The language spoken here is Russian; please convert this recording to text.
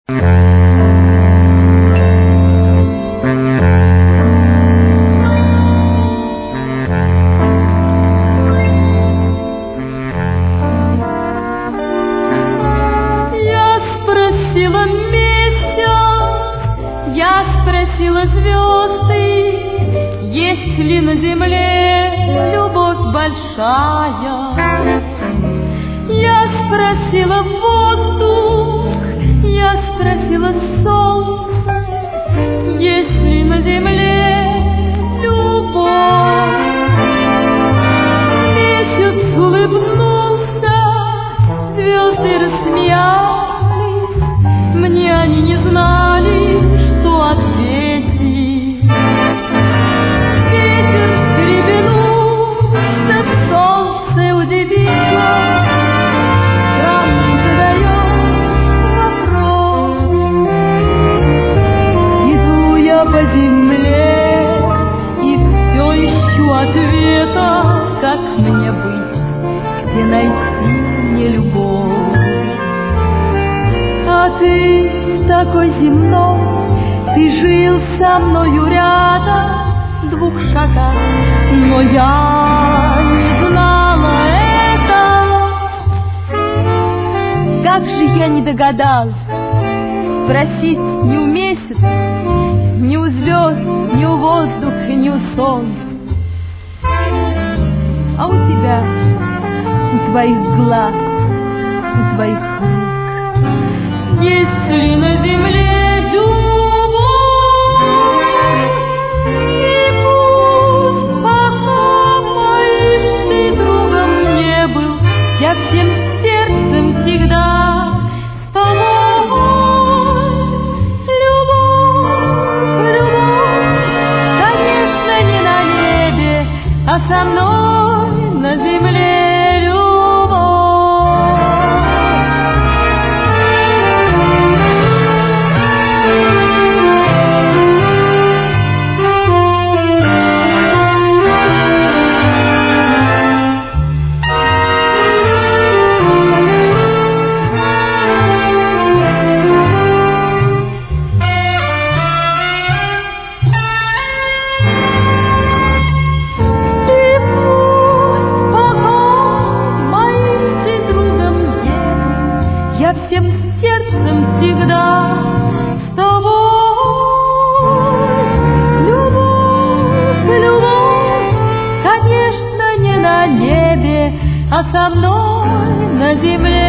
Я спросила звезды, есть ли на земле любовь большая. Я спросила воздух, я спросила солнце, есть ли на земле любовь. Месяц улыбнулся, звезды рассмеялись, мне они не знали, что ответить. Ветер встрепенулся, солнце удивилось, странный задает вопрос. Иду я по земле и все ищу ответа, как мне быть, где найти мне любовь. А ты такой земной, ты жил со мною рядом в 2 шагах, но я не знала этого. Как же я не догадалась спросить ни у месяца, ни у звезд, ни у воздуха, ни у солнца. А у тебя, у твоих глаз, у твоих рук, есть ли на земле любовь? И пусть пока моим ты другом не был, я всем сердцем всегда с тобой. Любовь, любовь, конечно, не на небе, а со мной на земле. Я всем сердцем всегда с тобой. Любовь, любовь, конечно, не на небе, а со мной на земле.